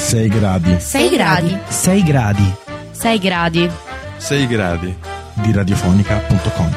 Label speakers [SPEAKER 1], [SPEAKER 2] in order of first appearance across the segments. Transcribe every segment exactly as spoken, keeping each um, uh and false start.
[SPEAKER 1] sei gradi.
[SPEAKER 2] sei gradi.
[SPEAKER 3] sei gradi.
[SPEAKER 2] sei gradi.
[SPEAKER 1] sei gradi di radiofonica punto com.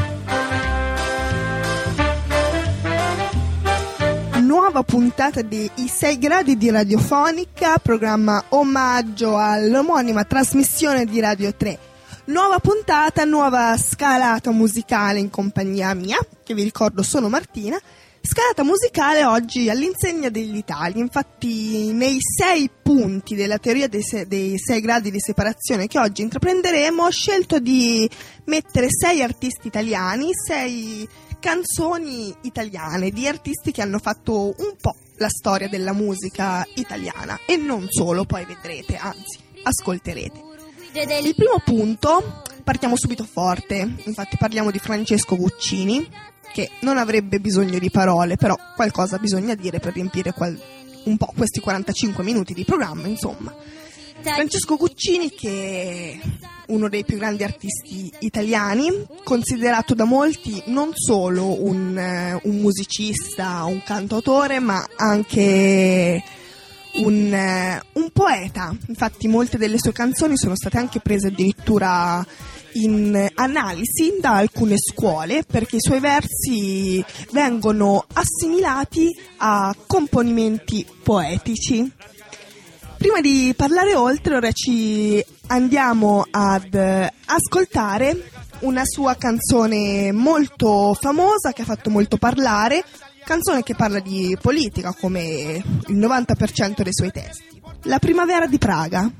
[SPEAKER 4] Nuova puntata di I sei gradi di Radiofonica, programma omaggio all'omonima trasmissione di Radio tre. Nuova puntata, nuova scalata musicale in compagnia mia, che vi ricordo sono Martina. Scalata musicale oggi all'insegna dell'Italia. Infatti nei sei punti della teoria dei sei, dei sei gradi di separazione che oggi intraprenderemo ho scelto di mettere sei artisti italiani, sei canzoni italiane di artisti che hanno fatto un po' la storia della musica italiana e non solo, poi vedrete, anzi ascolterete. Il primo punto, partiamo subito forte, infatti parliamo di Francesco Guccini, che non avrebbe bisogno di parole, però qualcosa bisogna dire per riempire qual- un po' questi quarantacinque minuti di programma, insomma. Francesco Guccini, che è uno dei più grandi artisti italiani, considerato da molti non solo un, uh, un musicista, un cantautore, ma anche un, uh, un poeta. Infatti molte delle sue canzoni sono state anche prese addirittura in analisi da alcune scuole, perché i suoi versi vengono assimilati a componimenti poetici. Prima di parlare oltre, ora ci andiamo ad ascoltare una sua canzone molto famosa che ha fatto molto parlare, canzone che parla di politica come il novanta per cento dei suoi testi. La primavera di Praga.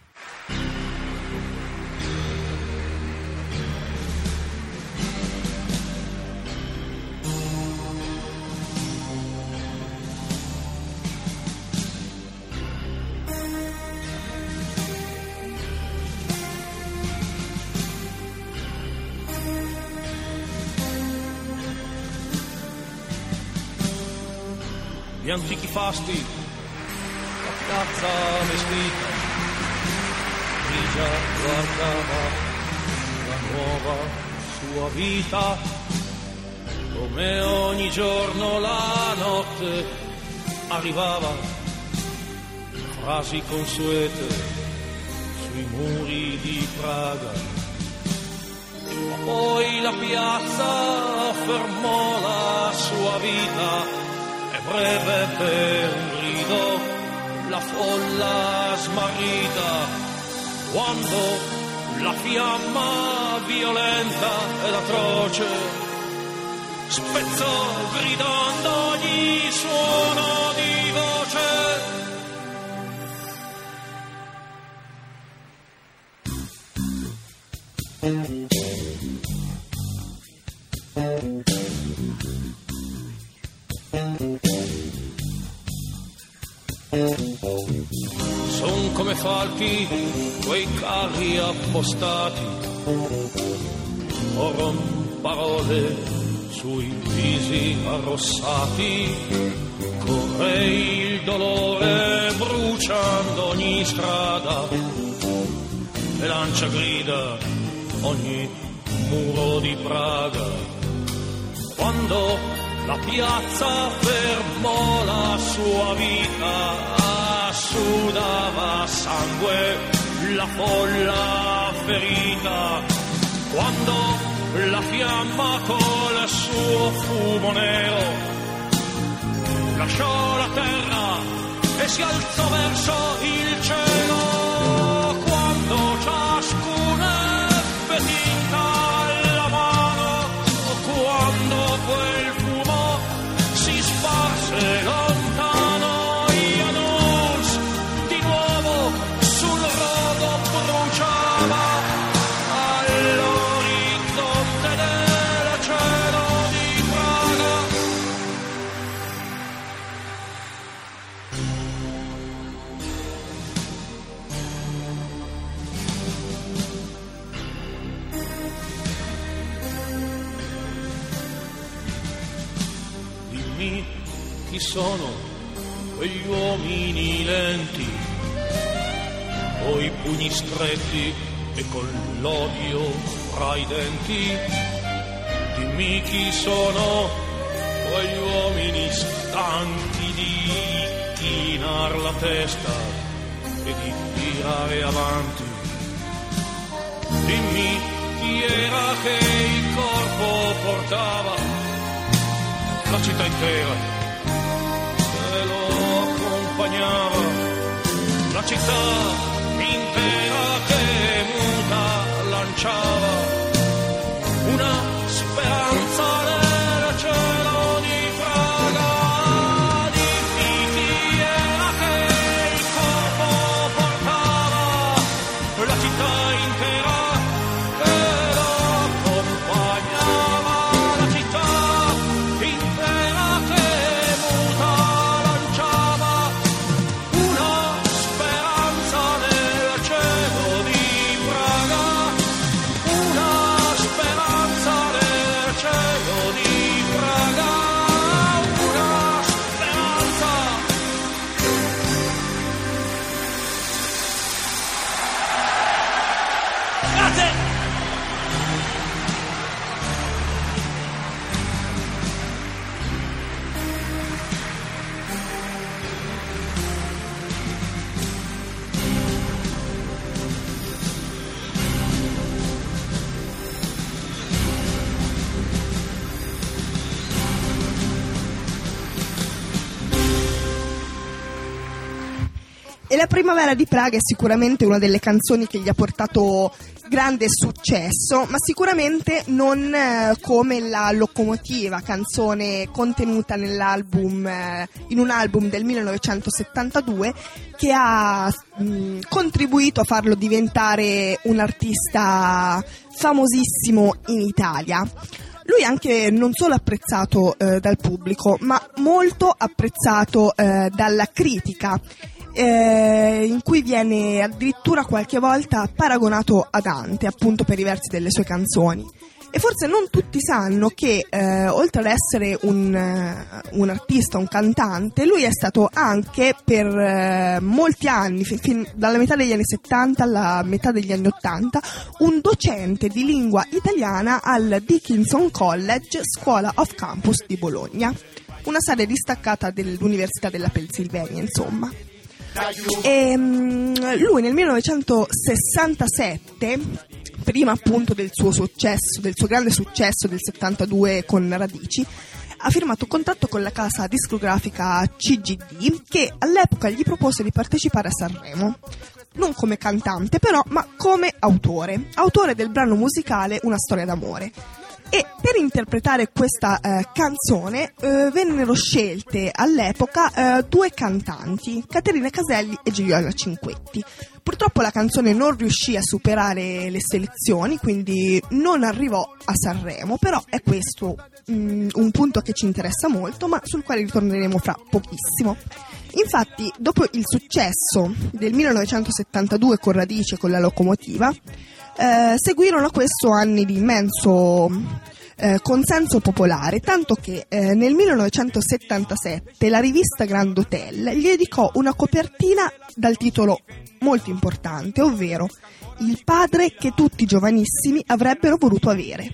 [SPEAKER 5] Gli antichi fasti, la piazza vestita, grigia guardava la nuova sua vita, come ogni giorno la notte arrivava, frasi consuete sui muri di Praga, ma poi la piazza fermò la sua vita. Breve per un grido, la folla smarrita, quando la fiamma violenta ed atroce spezzò gridando ogni suono di voce. Son come falchi quei carri appostati, oron parole sui visi arrossati, corre il dolore bruciando ogni strada e lancia grida ogni muro di Praga. Quando la piazza fermò la sua vita, sudava sangue la folla ferita, quando la fiamma col suo fumo nero lasciò la terra e si alzò verso il cielo, quando ciascuno ebbe tinta alla mano, quando quel fumo si sparse lontano. Chi sono quegli uomini lenti, coi pugni stretti e con l'odio fra i denti? Dimmi chi sono quegli uomini stanchi di chinar la testa e di tirare avanti. Dimmi chi era che il corpo portava, la città intera se lo accompagnava, la città intera che muta lanciava una speranza nel cielo di Praga. Dimmi chi era che il corpo portava, la città intera che lo accompagnava, la città intera che muta lanciava una speranza nel cielo di Praga, una speranza nel cielo di Praga, una speranza. Grazie!
[SPEAKER 4] E la primavera di Praga è sicuramente una delle canzoni che gli ha portato grande successo, ma sicuramente non eh, come la Locomotiva, canzone contenuta nell'album, eh, in un album del millenovecentosettantadue, che ha mh, contribuito a farlo diventare un artista famosissimo in Italia. Lui è anche non solo apprezzato eh, dal pubblico, ma molto apprezzato eh, dalla critica, Eh, in cui viene addirittura qualche volta paragonato a Dante, appunto per i versi delle sue canzoni. E forse non tutti sanno che eh, oltre ad essere un, uh, un artista, un cantante, lui è stato anche per uh, molti anni, fin, fin dalla metà degli anni settanta alla metà degli anni ottanta, un docente di lingua italiana al Dickinson College, Scuola of Campus di Bologna, una sede distaccata dell'Università della Pennsylvania, insomma. E, um, lui nel millenovecentosessantasette, prima appunto del suo successo, del suo grande successo del settantadue con Radici, ha firmato un contratto con la casa discografica C G D, che all'epoca gli propose di partecipare a Sanremo, non come cantante però, ma come autore, autore del brano musicale Una storia d'amore. E per interpretare questa eh, canzone eh, vennero scelte all'epoca eh, due cantanti, Caterina Caselli e Gigliola Cinquetti. Purtroppo la canzone non riuscì a superare le selezioni, quindi non arrivò a Sanremo, però è questo mh, un punto che ci interessa molto, ma sul quale ritorneremo fra pochissimo. Infatti, dopo il successo del millenovecentosettantadue con Radici e con la Locomotiva, Eh, seguirono a questo anni di immenso eh, consenso popolare, tanto che eh, nel millenovecentosettantasette la rivista Grand Hotel gli dedicò una copertina dal titolo molto importante, ovvero Il padre che tutti i giovanissimi avrebbero voluto avere.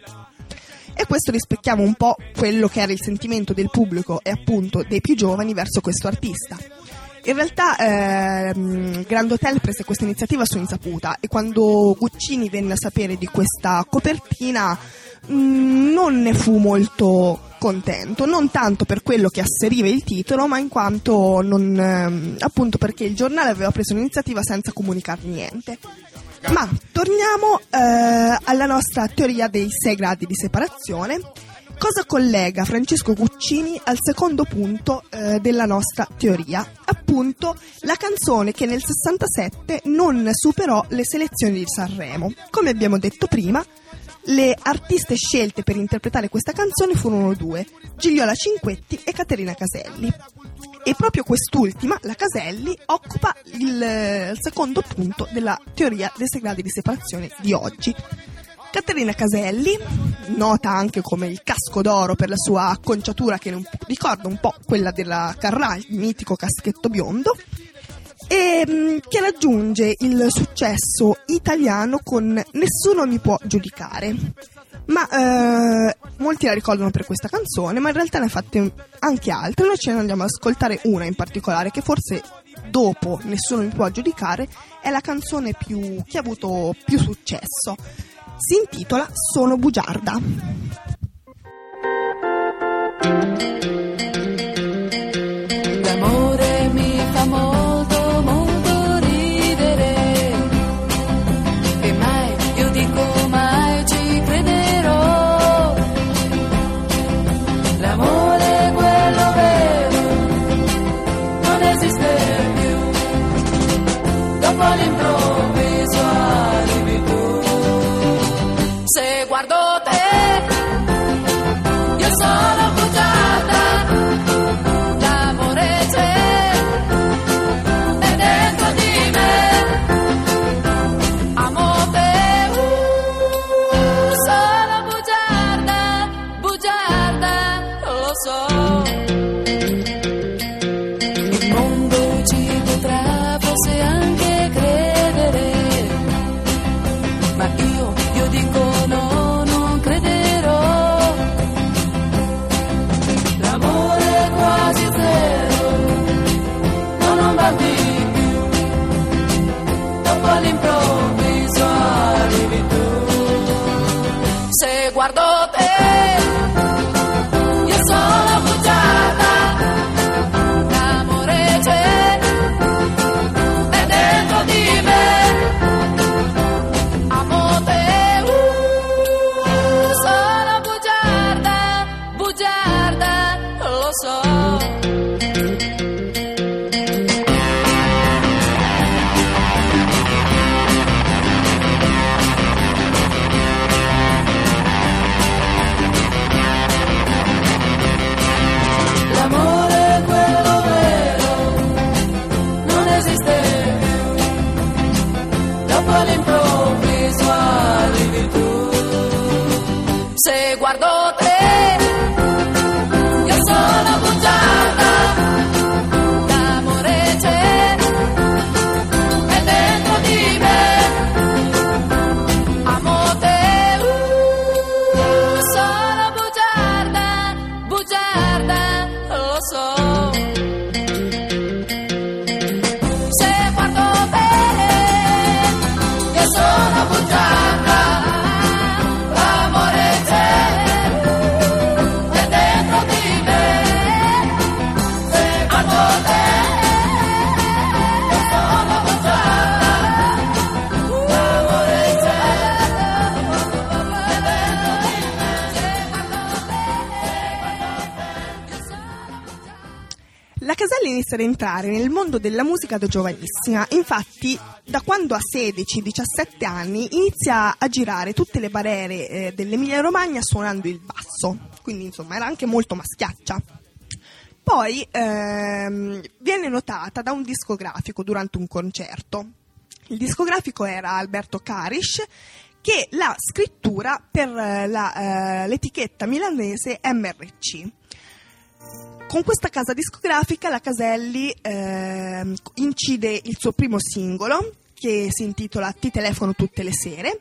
[SPEAKER 4] E questo rispecchiamo un po' quello che era il sentimento del pubblico e appunto dei più giovani verso questo artista. In realtà ehm, Grand Hotel prese questa iniziativa su insaputa, e quando Guccini venne a sapere di questa copertina mh, non ne fu molto contento, non tanto per quello che asseriva il titolo, ma in quanto non, ehm, appunto perché il giornale aveva preso l'iniziativa senza comunicare niente. Ma torniamo eh, alla nostra teoria dei sei gradi di separazione. Cosa collega Francesco Guccini al secondo punto eh, della nostra teoria? Appunto la canzone che nel sessantasette non superò le selezioni di Sanremo. Come abbiamo detto prima, le artiste scelte per interpretare questa canzone furono due, Gigliola Cinquetti e Caterina Caselli. E proprio quest'ultima, la Caselli, occupa il, il secondo punto della teoria dei sei gradi di separazione di oggi. Caterina Caselli, nota anche come il casco d'oro per la sua acconciatura che ricorda un po' quella della Carrà, il mitico caschetto biondo, e che raggiunge il successo italiano con Nessuno mi può giudicare. Ma eh, molti la ricordano per questa canzone, ma in realtà ne ha fatte anche altre. Noi ce ne andiamo ad ascoltare una in particolare che forse dopo Nessuno mi può giudicare è la canzone più che ha avuto più successo. Si intitola Sono bugiarda.
[SPEAKER 3] L'amore mi fa molto molto ridere e mai, io dico mai ci crederò. L'amore quello vero non esiste più, dopo all'improvviso arrivi tu. Se guardo te io sono bugiarda, l'amore c'è, è dentro di me, amo te, uh, sono bugiarda, bugiarda, lo so. Il mondo ci potrà forse anche credere, ma io, io dico no, non crederò. L'amore è quasi zero, ma non va di più, dopo all'improvviso arrivi tu. Se guardo te io sono bugiarda, l'amore c'è, è dentro di me, amo te, uh, sono bugiarda, bugiarda, lo so. L'amore è quello vero, non esiste più, dopo all'improvviso arrivi tu. Se guardo te io sono bugiarda, l'amore c'è, è dentro di me, amo te, uh, sono bugiarda, bugiarda, lo so. Se guardo te io sono bugiarda, l'amore c'è, è dentro di me. Se guardo te io sono bugiarda, l'amore c'è, è dentro di me. Se guardo te, io sono bugiarda.
[SPEAKER 4] La Caselli inizia ad entrare nel mondo della musica da giovanissima, infatti da quando ha sedici diciassette anni inizia a girare tutte le barriere eh, dell'Emilia Romagna suonando il basso, quindi insomma era anche molto maschiaccia. Poi ehm, viene notata da un discografico durante un concerto. Il discografico era Alberto Carish, che la scrittura per eh, la, eh, l'etichetta milanese M R C. Con questa casa discografica la Caselli eh, incide il suo primo singolo, che si intitola Ti telefono tutte le sere,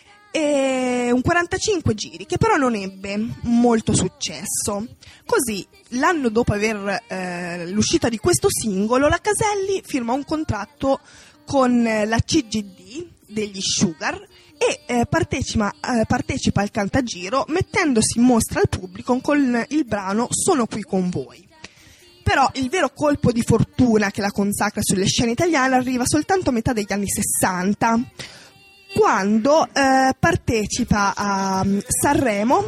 [SPEAKER 4] e un quarantacinque giri, che però non ebbe molto successo. Così, l'anno dopo aver eh, l'uscita di questo singolo, la Caselli firma un contratto con la C G D degli Sugar e eh, partecipa, eh, partecipa al Cantagiro, mettendosi in mostra al pubblico con il brano Sono qui con voi. Però il vero colpo di fortuna che la consacra sulle scene italiane arriva soltanto a metà degli anni sessanta, quando eh, partecipa a Sanremo,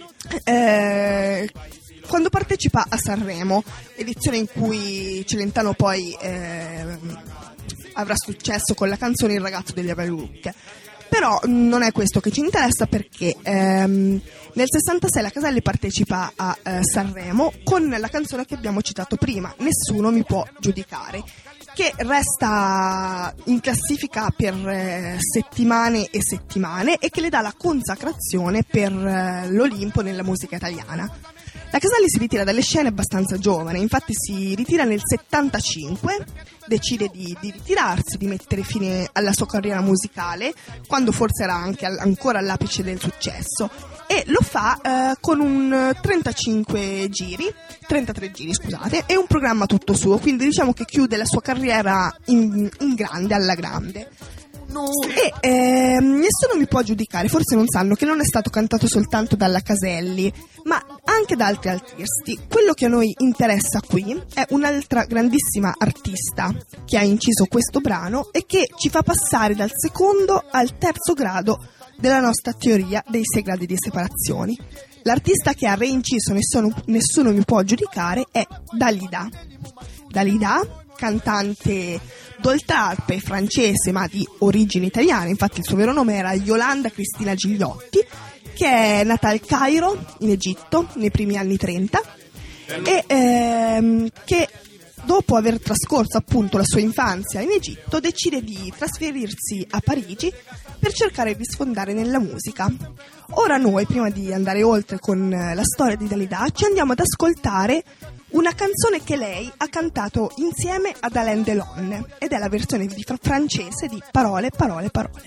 [SPEAKER 4] eh, quando partecipa a Sanremo, edizione in cui Celentano poi eh, avrà successo con la canzone Il ragazzo delle parrucche. Però non è questo che ci interessa, perché ehm, nel sessantasei la Caselli partecipa a eh, Sanremo con la canzone che abbiamo citato prima, Nessuno mi può giudicare, che resta in classifica per eh, settimane e settimane e che le dà la consacrazione per eh, l'Olimpo nella musica italiana. La Caselli si ritira dalle scene abbastanza giovane, infatti si ritira nel settantacinque, decide di, di ritirarsi, di mettere fine alla sua carriera musicale, quando forse era anche al, ancora all'apice del successo, e lo fa eh, con un trentacinque giri, trentatré giri scusate, e un programma tutto suo, quindi diciamo che chiude la sua carriera in, in grande, alla grande. No. E eh, nessuno mi può giudicare, forse non sanno che non è stato cantato soltanto dalla Caselli, ma anche da altri artisti. Quello che a noi interessa qui è un'altra grandissima artista che ha inciso questo brano e che ci fa passare dal secondo al terzo grado della nostra teoria dei sei gradi di separazioni. L'artista che ha reinciso Nessuno, nessuno mi può giudicare è Dalida. Dalida, cantante d'oltrarpe francese ma di origine italiana, infatti il suo vero nome era Yolanda Cristina Gigliotti, che è nata al Cairo, in Egitto, nei primi anni trenta, e ehm, che dopo aver trascorso appunto la sua infanzia in Egitto decide di trasferirsi a Parigi per cercare di sfondare nella musica. Ora noi, prima di andare oltre con la storia di Dalida, ci andiamo ad ascoltare una canzone che lei ha cantato insieme ad Alain Delon, ed è la versione di fr- francese di Parole, parole, parole.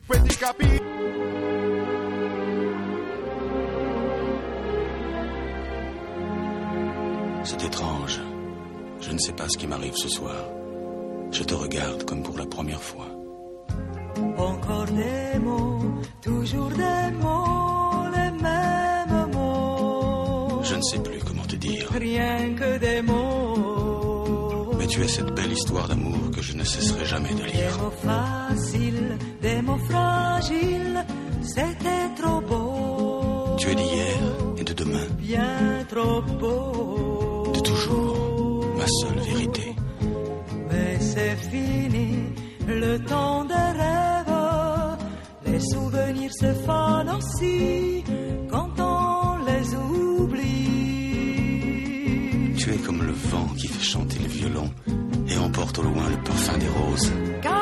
[SPEAKER 6] C'est étrange. Je ne sais pas ce qui m'arrive ce soir. Je te regarde comme pour la première fois.
[SPEAKER 7] Encore des mots, toujours des mots, les mêmes mots.
[SPEAKER 6] Je ne sais plus comment te dire.
[SPEAKER 7] Rien que des mots.
[SPEAKER 6] Mais tu es cette belle histoire d'amour que je ne cesserai jamais de lire.
[SPEAKER 7] Des mots faciles, des mots fragiles, c'était trop beau.
[SPEAKER 6] Tu es d'hier et de demain.
[SPEAKER 7] Bien trop beau.
[SPEAKER 6] De toujours, ma seule vérité.
[SPEAKER 7] Mais c'est fini, le temps des rêves. Les souvenirs se fanent aussi quand on les oublie.
[SPEAKER 6] Tu es comme le vent qui fait chanter le violon et emporte au loin le parfum des roses.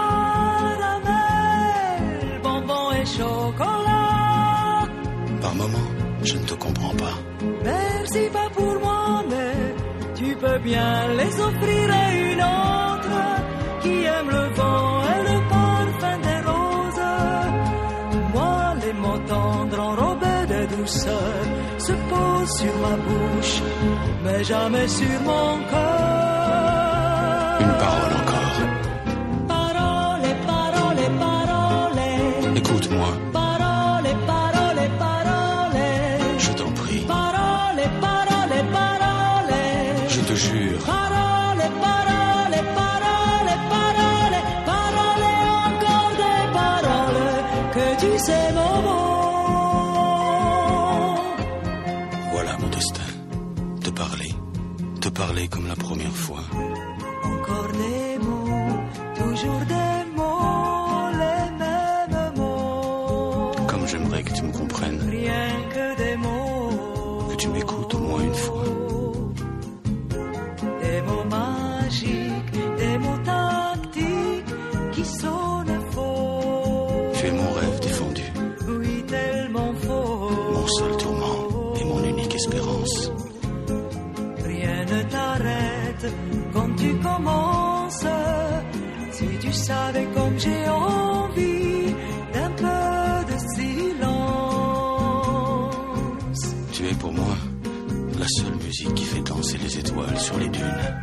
[SPEAKER 7] Caramel, bonbons et chocolat.
[SPEAKER 6] Par moments, je ne te comprends pas.
[SPEAKER 7] Merci pas pour moi, mais tu peux bien les offrir à une autre qui aime le vent et le parfum des roses. Moi, les mots tendres enrobés de douceur se posent sur ma bouche, mais jamais sur mon cœur.
[SPEAKER 6] Une parole encore.
[SPEAKER 7] Parole, parole, parole.
[SPEAKER 6] Écoute-moi.
[SPEAKER 7] Parole, parole, parole.
[SPEAKER 6] Je t'en prie.
[SPEAKER 7] Parole, parole, parole.
[SPEAKER 6] Je te jure.
[SPEAKER 7] Parole, parole, parole, parole. Parole, encore des paroles que tu sais mon mot.
[SPEAKER 6] Voilà mon destin. Te parler. Te parler comme la première fois.
[SPEAKER 7] Encore des mots, toujours des mots, les mêmes mots.
[SPEAKER 6] Comme j'aimerais que tu me comprennes.
[SPEAKER 7] Rien que des mots.
[SPEAKER 6] Que tu m'écoutes au moins une fois.
[SPEAKER 7] Des mots magiques, des mots tactiques qui sonnent faux.
[SPEAKER 6] Tu es mon rêve défendu.
[SPEAKER 7] Oui, tellement faux.
[SPEAKER 6] Mon seul tourment et mon unique espérance.
[SPEAKER 7] Rien ne t'arrête quand tu commences. Si tu savais comme j'ai envie d'un peu de silence.
[SPEAKER 6] Tu es pour moi la seule musique qui fait danser les étoiles sur les dunes.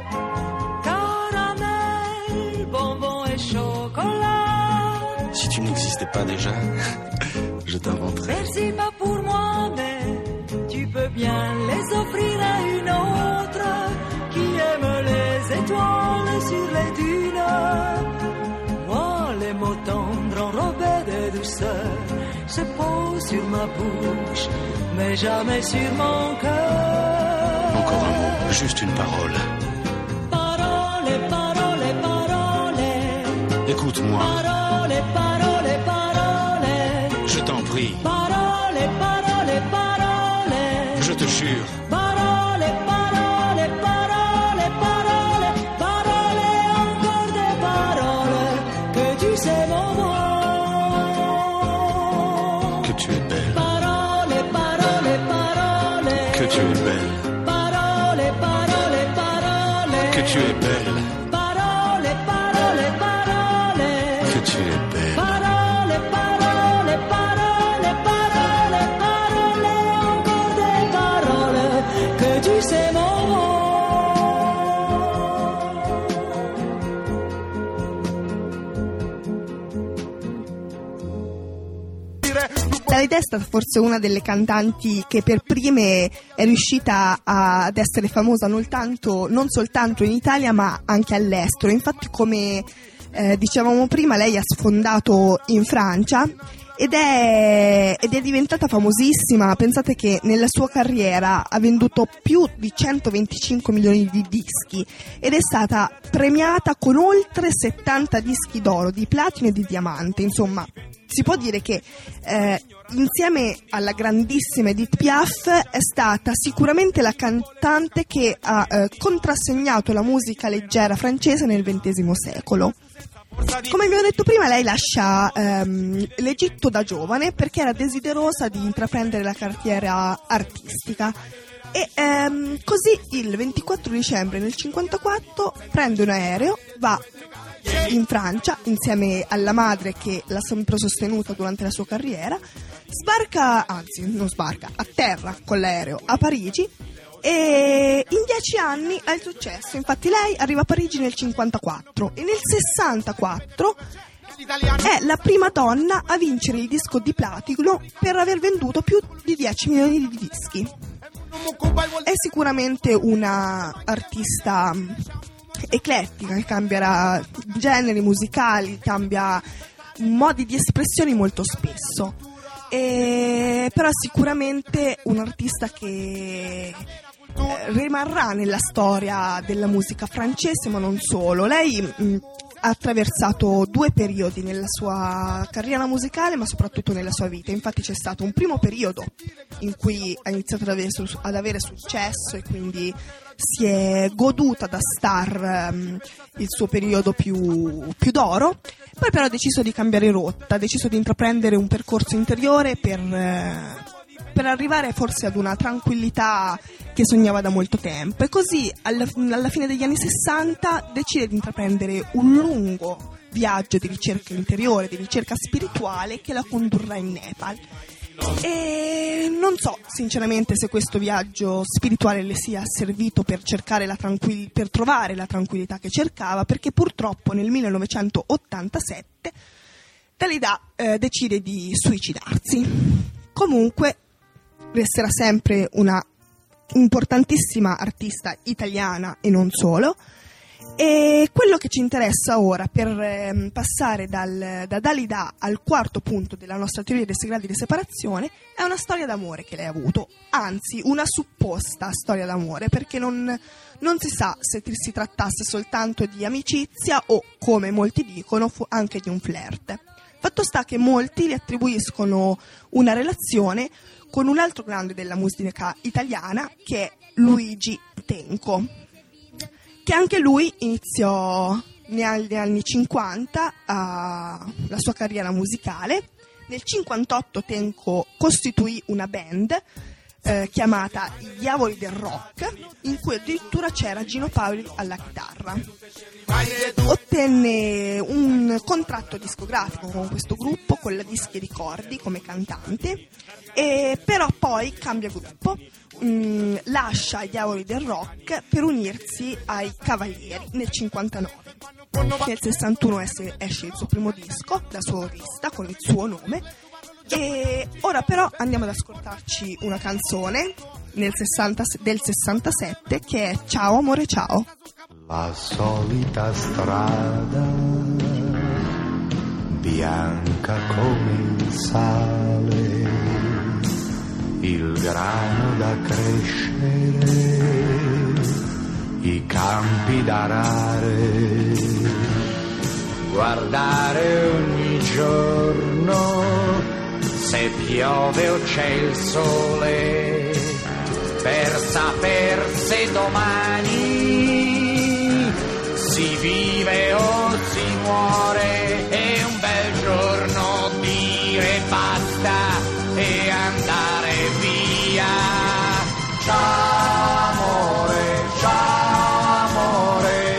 [SPEAKER 7] Caramel, bonbons et chocolat.
[SPEAKER 6] Si tu n'existais pas déjà, je t'inventerais.
[SPEAKER 7] Merci pas pour moi, mais tu peux bien les offrir à une autre qui aime les étoiles sur les dunes. Moi, les mots tendres enrobés de douceur se posent sur ma bouche, mais jamais sur mon cœur.
[SPEAKER 6] Encore un mot, juste une parole.
[SPEAKER 7] Parole, parole, parole.
[SPEAKER 6] Écoute-moi.
[SPEAKER 7] Parole, parole, parole.
[SPEAKER 6] Je t'en prie.
[SPEAKER 7] Parole, parole, parole.
[SPEAKER 6] Je te jure.
[SPEAKER 7] Parole, parole, parole, parole. Parole, encore des paroles que tu sais mon mot.
[SPEAKER 6] Que tu es belle.
[SPEAKER 7] Parole, parole, parole.
[SPEAKER 6] Que tu es belle. tu es belle.
[SPEAKER 7] Parole, parole, parole.
[SPEAKER 6] Que tu es belle.
[SPEAKER 7] Parole, parole, parole, parole, parole, encore des paroles que tu sais mon mot.
[SPEAKER 4] Dalida è stata forse una delle cantanti che per prime è riuscita a- ad essere famosa non, tanto, non soltanto in Italia ma anche all'estero. Infatti, come eh, dicevamo prima, lei ha sfondato in Francia ed è, ed è diventata famosissima. Pensate che nella sua carriera ha venduto più di centoventicinque milioni di dischi ed è stata premiata con oltre settanta dischi d'oro, di platino e di diamante. Insomma, si può dire che eh, insieme alla grandissima Edith Piaf è stata sicuramente la cantante che ha eh, contrassegnato la musica leggera francese nel ventesimo secolo. Come vi ho detto prima, lei lascia ehm, l'Egitto da giovane perché era desiderosa di intraprendere la carriera artistica e ehm, così il ventiquattro dicembre del cinquantaquattro prende un aereo, va in Francia insieme alla madre che l'ha sempre sostenuta durante la sua carriera, sbarca, anzi non sbarca, atterra con l'aereo a Parigi e in dieci anni ha il successo. Infatti lei arriva a Parigi nel cinquantaquattro e nel sessantaquattro è la prima donna a vincere il disco di platino per aver venduto più di dieci milioni di dischi. È sicuramente una artista eclettica che cambierà generi musicali, cambia modi di espressione molto spesso, e, però sicuramente un artista che eh, rimarrà nella storia della musica francese, ma non solo. Lei mh, ha attraversato due periodi nella sua carriera musicale, ma soprattutto nella sua vita. Infatti c'è stato un primo periodo in cui ha iniziato ad avere, ad avere successo e quindi si è goduta da star um, il suo periodo più, più d'oro. Poi però ha deciso di cambiare rotta, ha deciso di intraprendere un percorso interiore per, eh, per arrivare forse ad una tranquillità che sognava da molto tempo, e così alla, alla fine degli anni sessanta decide di intraprendere un lungo viaggio di ricerca interiore, di ricerca spirituale, che la condurrà in Nepal. E non so sinceramente se questo viaggio spirituale le sia servito per cercare la tranquill- per trovare la tranquillità che cercava, perché purtroppo nel millenovecentottantasette Dalida eh, decide di suicidarsi. Comunque resterà sempre una importantissima artista italiana e non solo. E quello che ci interessa ora, per eh, passare dal, da Dalida al quarto punto della nostra teoria dei sei gradi di separazione, è una storia d'amore che lei ha avuto, anzi una supposta storia d'amore, perché non, non si sa se si trattasse soltanto di amicizia o, come molti dicono, fu anche di un flirt. Fatto sta che molti le attribuiscono una relazione con un altro grande della musica italiana, che è Luigi Tenco, che anche lui iniziò negli anni cinquanta uh, la sua carriera musicale. Nel cinquantotto Tenco costituì una band eh, chiamata I Diavoli del Rock, in cui addirittura c'era Gino Paoli alla chitarra. Ottenne un contratto discografico con questo gruppo, con la Dischi Ricordi come cantante, e però poi cambia gruppo. Mm, lascia i Diavoli del Rock per unirsi ai Cavalieri nel cinquantanove. Nel sessantuno esce, esce il suo primo disco da solista con il suo nome, e ora però andiamo ad ascoltarci una canzone nel sessanta, del sessantasette, che è Ciao amore ciao.
[SPEAKER 8] La solita strada bianca come il sale, il grano da crescere, i campi da arare, guardare ogni giorno se piove o c'è il sole, per saper se domani si vive o si muore, e un bel giorno dire basta e andare via. Ciao amore, ciao amore,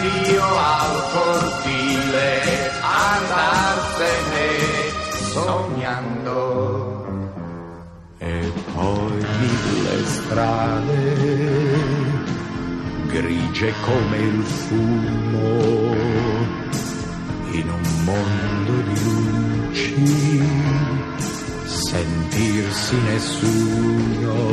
[SPEAKER 8] io al cortile andarsene sognando. E poi mille strade grigie come il fumo in un mondo di luci, sentirsi nessuno,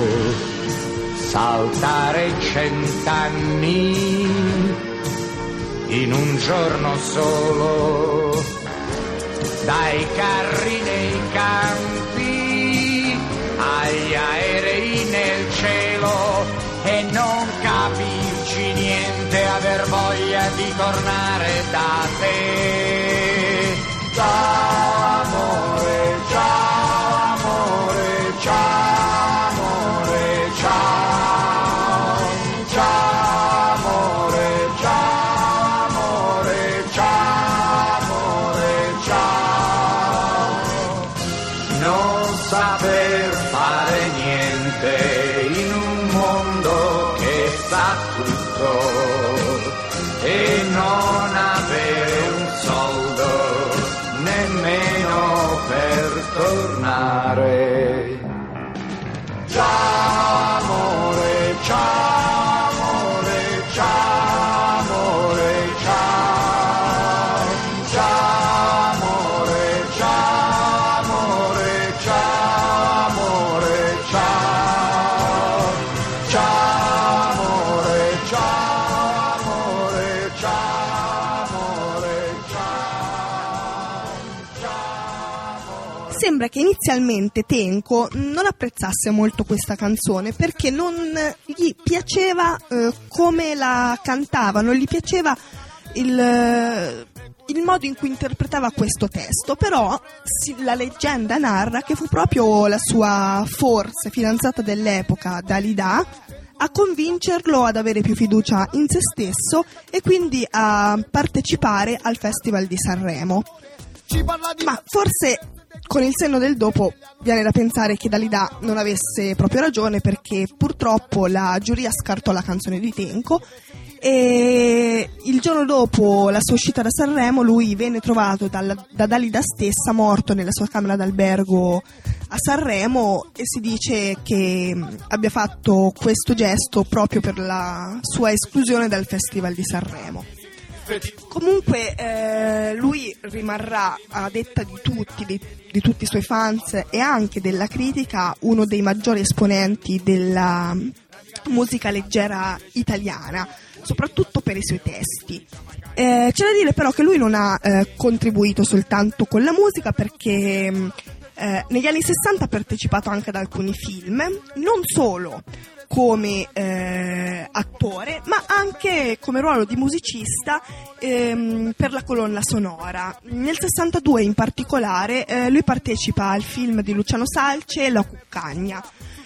[SPEAKER 8] saltare cent'anni in un giorno solo, dai carri nei campi agli aerei nel cielo, e non capirci niente, aver voglia di tornare da te. Ciao amore, ciao amore, ciao amore, ciao, ciao amore, ciao amore, ciao amore, ciao. Non saper fare niente in un mondo che sa tutto e non avere un soldo nemmeno per tornare. Ciao amore, ciao amore, ciao amore, ciao, ciao amore, ciao amore, ciao amore, ciao, ciao amore, ciao amore, ciao amore, ciao.
[SPEAKER 4] Sembra che inizialmente Tenco non apprezzasse molto questa canzone perché non gli piaceva eh, come la cantava, non gli piaceva il, il modo in cui interpretava questo testo, però si, la leggenda narra che fu proprio la sua forse fidanzata dell'epoca, Dalida, a convincerlo ad avere più fiducia in se stesso e quindi a partecipare al Festival di Sanremo. Ma forse con il senno del dopo viene da pensare che Dalida non avesse proprio ragione, perché purtroppo la giuria scartò la canzone di Tenco e il giorno dopo la sua uscita da Sanremo lui venne trovato dalla, da Dalida stessa morto nella sua camera d'albergo a Sanremo, e si dice che abbia fatto questo gesto proprio per la sua esclusione dal Festival di Sanremo. Comunque eh, lui rimarrà, a detta di tutti, di, di tutti i suoi fans e anche della critica, uno dei maggiori esponenti della musica leggera italiana, soprattutto per i suoi testi. Eh, c'è da dire però che lui non ha eh, contribuito soltanto con la musica, perché eh, negli anni sessanta ha partecipato anche ad alcuni film, non solo come eh, attore, ma anche come ruolo di musicista ehm, per la colonna sonora. Nel sessantadue in particolare eh, lui partecipa al film di Luciano Salce, La Cuccagna,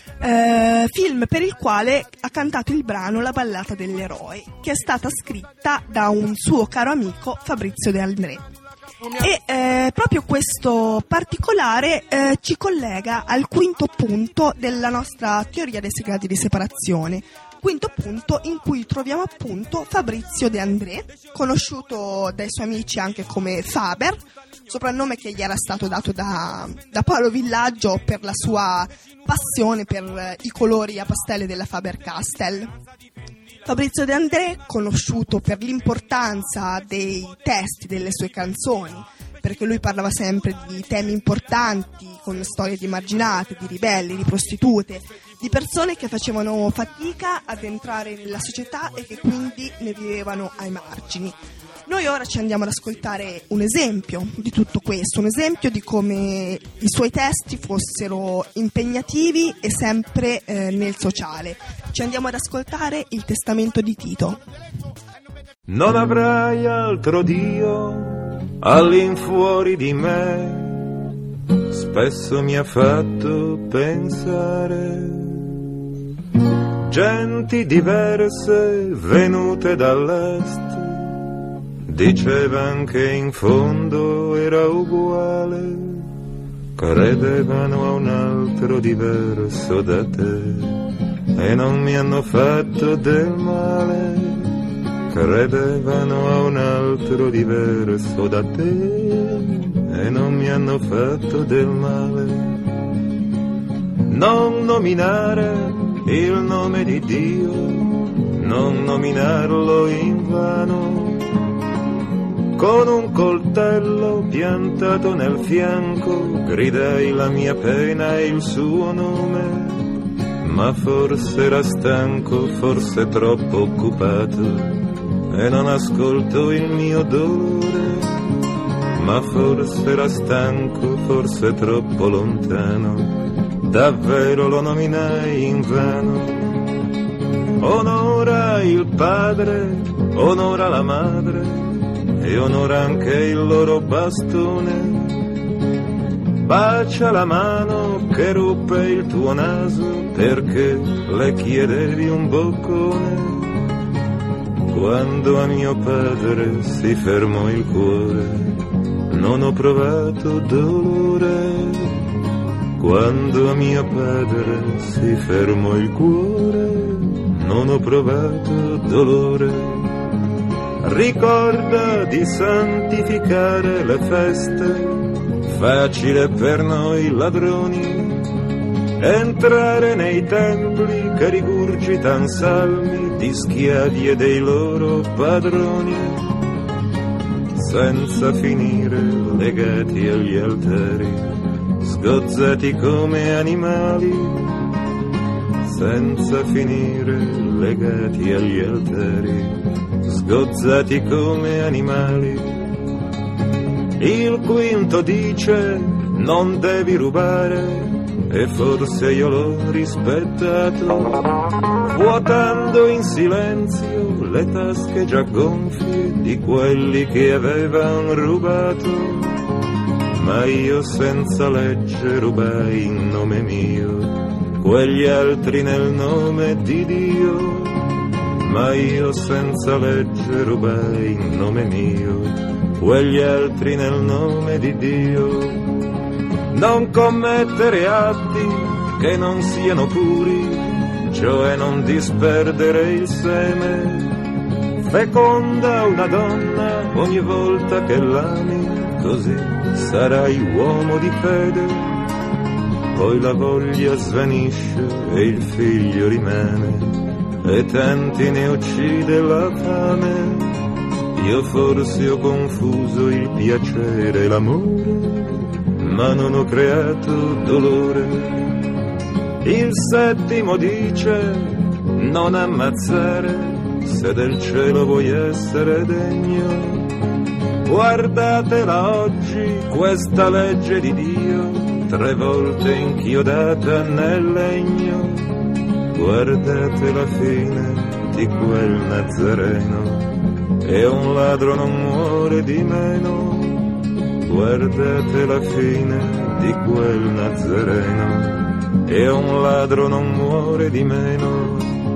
[SPEAKER 4] eh, film per il quale ha cantato il brano La ballata dell'eroe, che è stata scritta da un suo caro amico, Fabrizio De André. E eh, proprio questo particolare eh, ci collega al quinto punto della nostra teoria dei sei gradi di separazione, quinto punto in cui troviamo appunto Fabrizio De André, conosciuto dai suoi amici anche come Faber, soprannome che gli era stato dato da, da Paolo Villaggio per la sua passione per i colori a pastelle della Faber-Castell. Fabrizio De André, conosciuto per l'importanza dei testi delle sue canzoni, perché lui parlava sempre di temi importanti, con storie di emarginati, di ribelli, di prostitute, di persone che facevano fatica ad entrare nella società e che quindi ne vivevano ai margini. Noi ora ci andiamo ad ascoltare un esempio di tutto questo, un esempio di come i suoi testi fossero impegnativi e sempre eh, nel sociale. Ci andiamo ad ascoltare Il testamento di Tito.
[SPEAKER 9] Non avrai altro Dio all'infuori di me, spesso mi ha fatto pensare. Genti diverse venute dall'est dicevan che in fondo era uguale, credevano a un altro diverso da te e non mi hanno fatto del male. credevano a un altro diverso da te e non mi hanno fatto del male. Non nominare il nome di Dio, non nominarlo in vano. Con un coltello piantato nel fianco gridai la mia pena e il suo nome, ma forse era stanco, forse troppo occupato e non ascolto il mio dolore, ma forse era stanco, forse troppo lontano, davvero lo nominai invano. Onora il padre, onora la madre e onora anche il loro bastone. Bacia la mano che ruppe il tuo naso perché le chiedevi un boccone. Quando a mio padre si fermò il cuore non ho provato dolore. Quando a mio padre si fermò il cuore non ho provato dolore. Ricorda di santificare le feste, facile per noi ladroni, entrare nei templi che rigurgitan salmi di schiavi e dei loro padroni, senza finire legati agli altari, sgozzati come animali, senza finire legati agli altari, sgozzati come animali. Il quinto dice non devi rubare e forse io l'ho rispettato, vuotando in silenzio le tasche già gonfie di quelli che avevan rubato. Ma io senza legge rubai in nome mio, quegli altri nel nome di Dio. Ma io senza legge rubai in nome mio, quegli altri nel nome di Dio. Non commettere atti che non siano puri, cioè non disperdere il seme. Feconda una donna ogni volta che l'ami, così sarai uomo di fede. Poi la voglia svanisce e il figlio rimane, e tanti ne uccide la fame. Io forse ho confuso il piacere e l'amore, ma non ho creato dolore. Il settimo dice non ammazzare se del cielo vuoi essere degno. Guardatela oggi questa legge di Dio, tre volte inchiodata nel legno. Guardate la fine di quel Nazareno, e un ladro non muore di meno. Guardate la fine di quel Nazareno, e un ladro non muore di meno.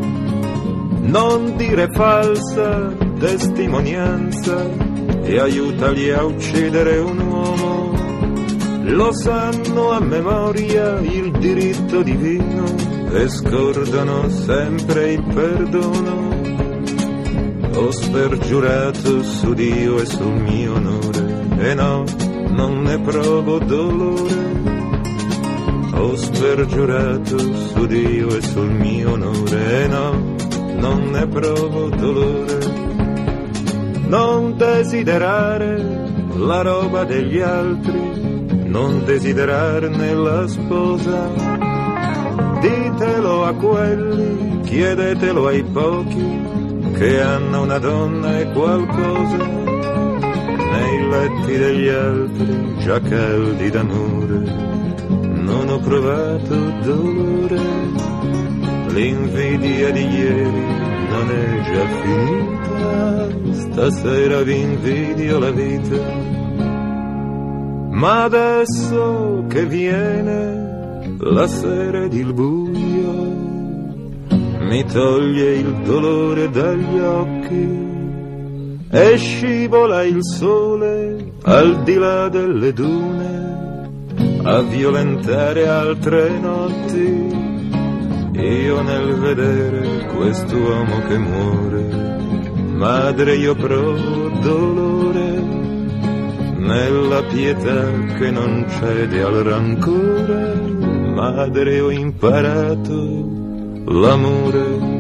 [SPEAKER 9] Non dire falsa testimonianza e aiutali a uccidere un uomo. Lo sanno a memoria il diritto divino e scordano sempre il perdono. Ho spergiurato su Dio e sul mio onore, e no, non ne provo dolore. Ho spergiurato su Dio e sul mio onore, e no, non ne provo dolore. Non desiderare la roba degli altri, non desiderarne la sposa. Ditelo a quelli, chiedetelo ai pochi, che hanno una donna e qualcosa. Nei letti degli altri, già caldi d'amore, non ho provato dolore. L'invidia di ieri non è già finita, stasera vi invidio la vita. Ma adesso che viene la sera ed il buio, mi toglie il dolore dagli occhi e scivola il sole al di là delle dune a violentare altre notti. Io nel vedere quest'uomo che muore madre, io provo dolore nella pietà che non cede al rancore. Madre, ho imparato l'amore.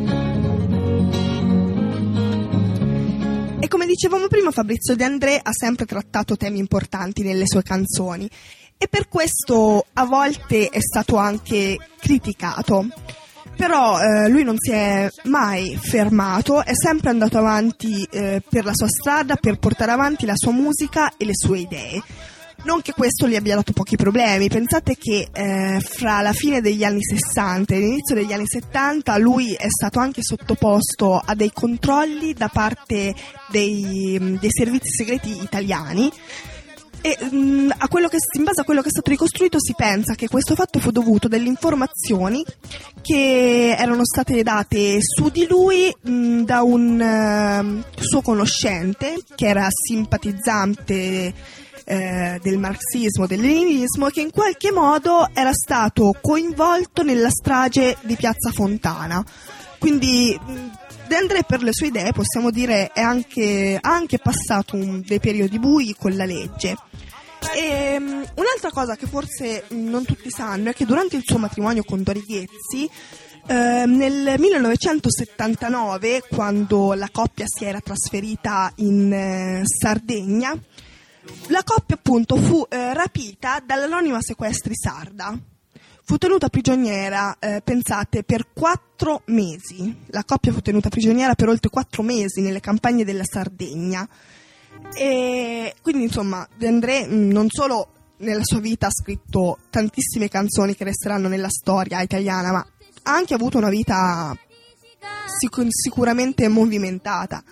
[SPEAKER 4] E come dicevamo prima, Fabrizio De André ha sempre trattato temi importanti nelle sue canzoni e per questo a volte è stato anche criticato. Però eh, lui non si è mai fermato, è sempre andato avanti eh, per la sua strada, per portare avanti la sua musica e le sue idee. Non che questo gli abbia dato pochi problemi, pensate che eh, fra la fine degli anni sessanta e l'inizio degli anni settanta lui è stato anche sottoposto a dei controlli da parte dei, dei servizi segreti italiani e mh, a quello che, in base a quello che è stato ricostruito si pensa che questo fatto fu dovuto delle informazioni che erano state date su di lui mh, da un uh, suo conoscente che era simpatizzante eh, del marxismo, del leninismo, che in qualche modo era stato coinvolto nella strage di Piazza Fontana. Quindi mh, De André per le sue idee possiamo dire è anche, ha anche passato un, dei periodi bui con la legge. E, um, un'altra cosa che forse non tutti sanno è che durante il suo matrimonio con Dori Ghezzi eh, nel millenovecentosettantanove, quando la coppia si era trasferita in eh, Sardegna, la coppia appunto fu eh, rapita dall'anonima sequestri sarda. Fu tenuta prigioniera, eh, pensate, per quattro mesi. La coppia fu tenuta prigioniera per oltre quattro mesi nelle campagne della Sardegna. E quindi insomma De André non solo nella sua vita ha scritto tantissime canzoni che resteranno nella storia italiana, ma ha anche avuto una vita sic- sicuramente movimentata.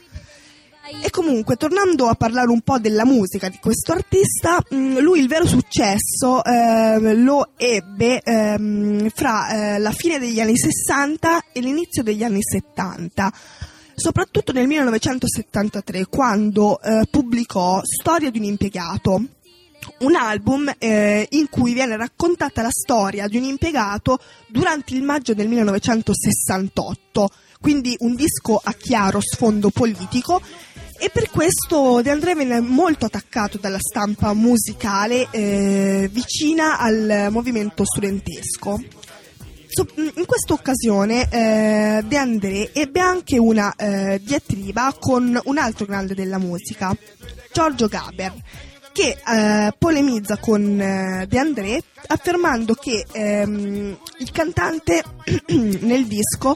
[SPEAKER 4] E comunque, tornando a parlare un po' della musica di questo artista, mh, lui il vero successo eh, lo ebbe ehm, fra eh, la fine degli anni sessanta e l'inizio degli anni settanta, soprattutto nel millenovecentosettantatré, quando eh, pubblicò Storia di un impiegato, un album eh, in cui viene raccontata la storia di un impiegato durante il maggio del millenovecentosessantotto, quindi un disco a chiaro sfondo politico. E per questo De André venne molto attaccato dalla stampa musicale eh, vicina al movimento studentesco. So, in questa occasione eh, De André ebbe anche una eh, diatriba con un altro grande della musica, Giorgio Gaber, che eh, polemizza con eh, De André affermando che ehm, il cantante nel disco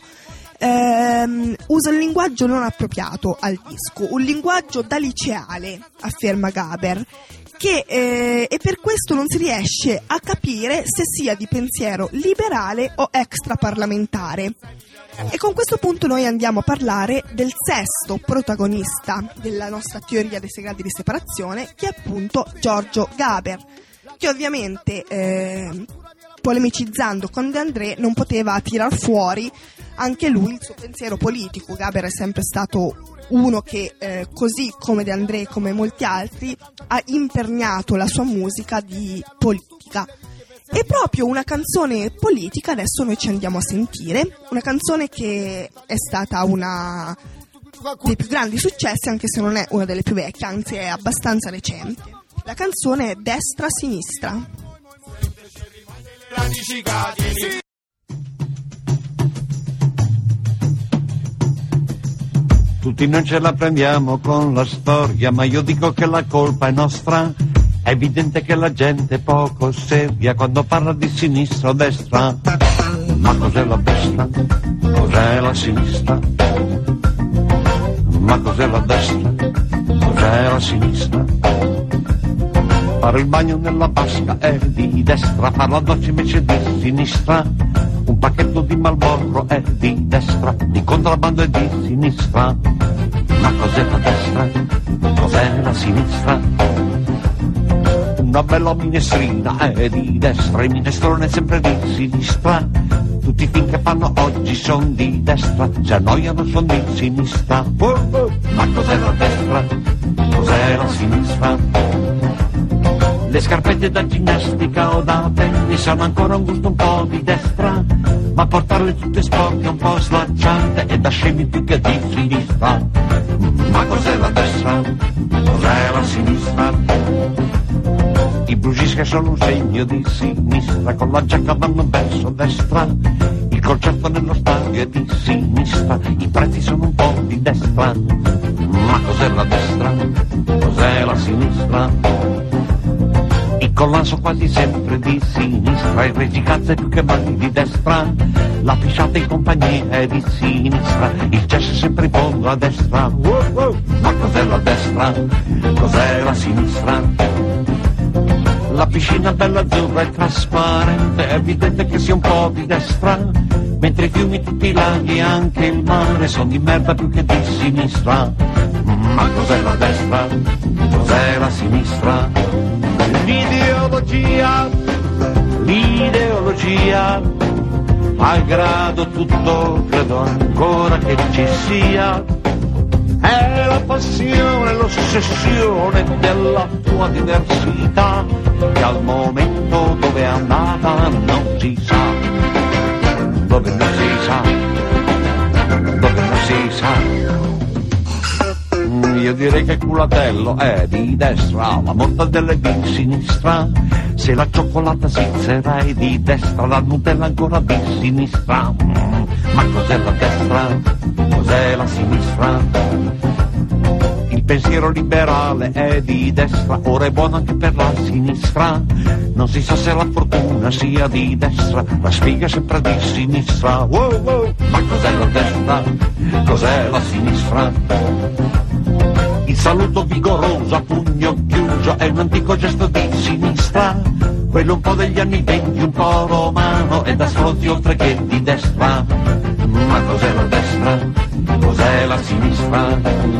[SPEAKER 4] ehm, usa un linguaggio non appropriato al disco, un linguaggio da liceale, afferma Gaber, che eh, e per questo non si riesce a capire se sia di pensiero liberale o extraparlamentare. E con questo punto noi andiamo a parlare del sesto protagonista della nostra teoria dei sei gradi di separazione, che è appunto Giorgio Gaber, che ovviamente eh, polemicizzando con De André non poteva tirar fuori anche lui il suo pensiero politico. Gaber è sempre stato uno che, eh, così come De André, come molti altri, ha imperniato la sua musica di politica. E proprio una canzone politica adesso noi ci andiamo a sentire, una canzone che è stata una dei più grandi successi, anche se non è una delle più vecchie, anzi è abbastanza recente. La canzone è Destra-Sinistra.
[SPEAKER 10] Tutti non ce la prendiamo con la storia, ma io dico che la colpa è nostra. È evidente che la gente è poco seria quando parla di sinistra o destra. Ma cos'è la destra? Cos'è la sinistra? Ma cos'è la destra? Cos'è la sinistra? Fare il bagno nella vasca è di destra, fare la doccia invece di sinistra. Un pacchetto di Marlboro è di destra, di contrabbando è di sinistra. Ma cos'è la destra? Cos'è la sinistra? Una bella minestrina è di destra, il minestrone è sempre di sinistra. Tutti i film che fanno oggi sono di destra, se annoiano sono di sinistra. Oh, oh. Ma cos'è la destra? Cos'è la sinistra? Le scarpette da ginnastica o da tennis hanno ancora un gusto un po' di destra, ma portarle tutte sporche un po' slacciate e da scemi più che di sinistra. Ma cos'è la destra? Cos'è la sinistra? I bugis che sono un segno di sinistra, con la giacca vanno verso destra, il concerto nello stadio è di sinistra, i prezzi sono un po' di destra. Ma cos'è la destra? Cos'è la sinistra? Il collan sono quasi sempre di sinistra, il regicazzo è più che mai di destra, la pisciata in compagnia è di sinistra, il jazz è sempre in fondo a destra. Wow, wow. Ma cos'è la destra? Cos'è la sinistra? La piscina bella azzurra e trasparente, è evidente che sia un po' di destra, mentre i fiumi, tutti i laghi e anche il mare sono di merda più che di sinistra. Ma cos'è la destra? Cos'è la sinistra? L'ideologia, l'ideologia, malgrado tutto credo ancora che ci sia, è la passione, l'ossessione della tua diversità, che al momento dove è andata non si sa, dove non si sa, dove non si sa. Io direi che il culatello è di destra, la mortadella è di sinistra, se la cioccolata svizzera è di destra, la Nutella ancora di sinistra. Mm, ma cos'è la destra? Cos'è la sinistra? Il pensiero liberale è di destra, ora è buono anche per la sinistra, non si sa se la fortuna sia di destra, la sfiga è sempre di sinistra. Wow, wow. Ma cos'è la destra? Cos'è la sinistra? Il saluto vigoroso a pugno chiuso è un antico gesto di sinistra, quello un po' degli anni venti, un po' romano e da stronzi oltre che di destra. Ma cos'è la destra? Cos'è la sinistra?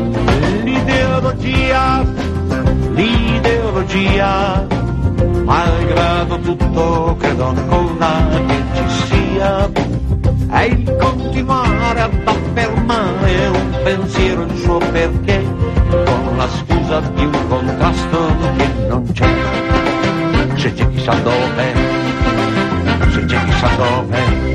[SPEAKER 10] L'ideologia, l'ideologia, malgrado tutto credo ancora che ci sia, è il continuare ad affermare un pensiero, il suo perché, con la scusa di un contrasto che non c'è. Se c'è chissà dove, se c'è chissà dove.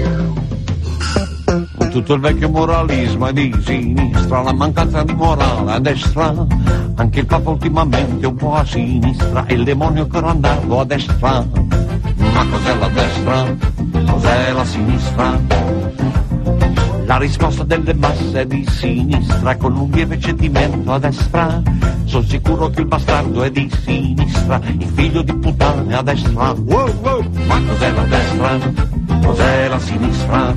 [SPEAKER 10] Tutto il vecchio moralismo è di sinistra, la mancanza di morale a destra, anche il Papa ultimamente un po' a sinistra, e il demonio che era andato a destra. Ma cos'è la destra? Cos'è la sinistra? La risposta delle masse è di sinistra, con un lieve cedimento a destra. Sono sicuro che il bastardo è di sinistra, il figlio di puttana è a destra. Wow, wow. Ma cos'è la destra? Cos'è la sinistra?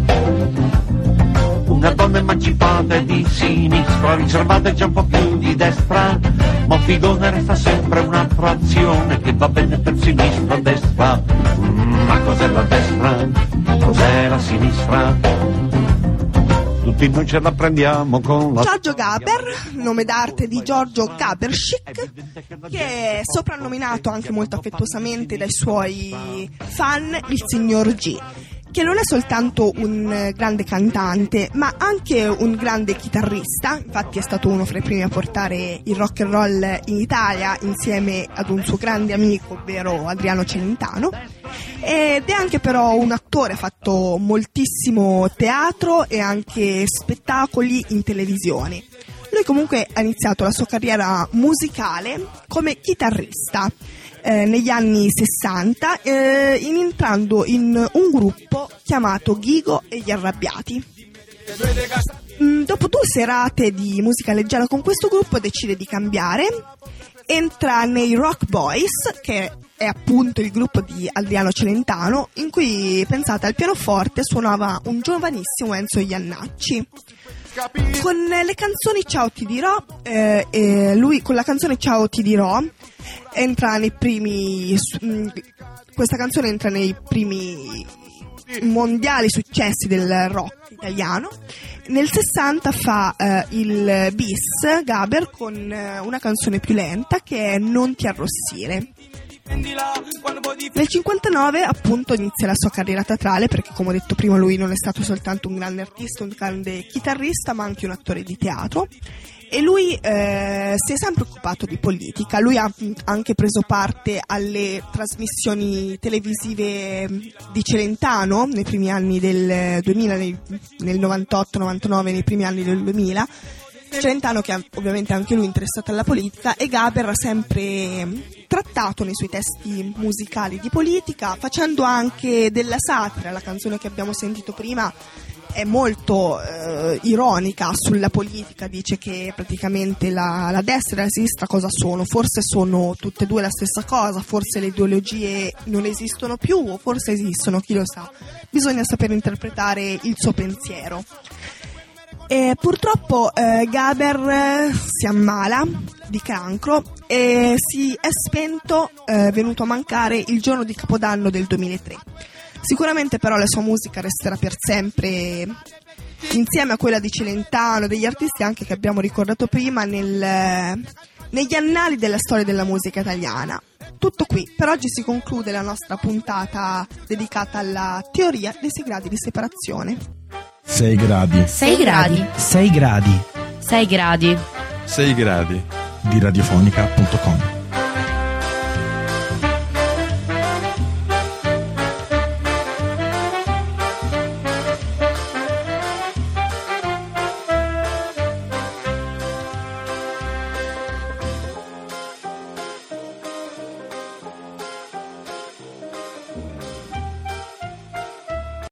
[SPEAKER 10] Una donna emancipata è di sinistra, riservata è già un po' più di destra, ma un figone resta sempre un'attrazione che va bene per sinistra o destra. Mm, ma cos'è la destra? Cos'è la sinistra? Tutti noi ce la prendiamo con la...
[SPEAKER 4] Giorgio Gaber, nome d'arte di Giorgio Gaberschick, che è soprannominato anche molto affettuosamente dai suoi fan il signor G, che non è soltanto un grande cantante, ma anche un grande chitarrista. Infatti è stato uno fra i primi a portare il rock and roll in Italia insieme ad un suo grande amico, ovvero Adriano Celentano. Ed è anche però un attore, ha fatto moltissimo teatro e anche spettacoli in televisione. Lui comunque ha iniziato la sua carriera musicale come chitarrista eh, negli anni sessanta, eh, in entrando in un gruppo chiamato Ghigo e gli Arrabbiati. Mm, dopo due serate di musica leggera con questo gruppo decide di cambiare, entra nei Rock Boys, che è appunto il gruppo di Adriano Celentano, in cui, pensate, al pianoforte suonava un giovanissimo Enzo Iannacci. Con le canzoni Ciao ti dirò, eh, eh, lui con la canzone Ciao ti dirò entra nei primi, mh, questa canzone entra nei primi mondiali successi del rock italiano. Nel sessanta fa eh, il bis Gaber con eh, una canzone più lenta che è Non ti arrossire. Nel cinquantanove appunto inizia la sua carriera teatrale, perché come ho detto prima lui non è stato soltanto un grande artista, un grande chitarrista, ma anche un attore di teatro. E lui eh, si è sempre occupato di politica. Lui ha anche preso parte alle trasmissioni televisive di Celentano nei primi anni del duemila, nei, nel novantotto novantanove, nei primi anni del duemila. Celentano, che è ovviamente anche lui interessato alla politica, e Gaber ha sempre trattato nei suoi testi musicali di politica, facendo anche della satira. La canzone che abbiamo sentito prima è molto eh, ironica sulla politica, dice che praticamente la, la destra e la sinistra cosa sono? Forse sono tutte e due la stessa cosa, forse le ideologie non esistono più, o forse esistono, chi lo sa. Bisogna saper interpretare il suo pensiero. E purtroppo eh, Gaber eh, si ammala di cancro e si è spento, eh, venuto a mancare il giorno di Capodanno del duemilatré. Sicuramente però la sua musica resterà per sempre, insieme a quella di Celentano, degli artisti anche che abbiamo ricordato prima, nel, negli annali della storia della musica italiana. Tutto qui, per oggi si conclude la nostra puntata dedicata alla teoria dei sei gradi di separazione.
[SPEAKER 1] sei gradi.
[SPEAKER 2] sei gradi.
[SPEAKER 1] sei gradi.
[SPEAKER 2] sei gradi.
[SPEAKER 1] sei gradi. Di radiofonica punto com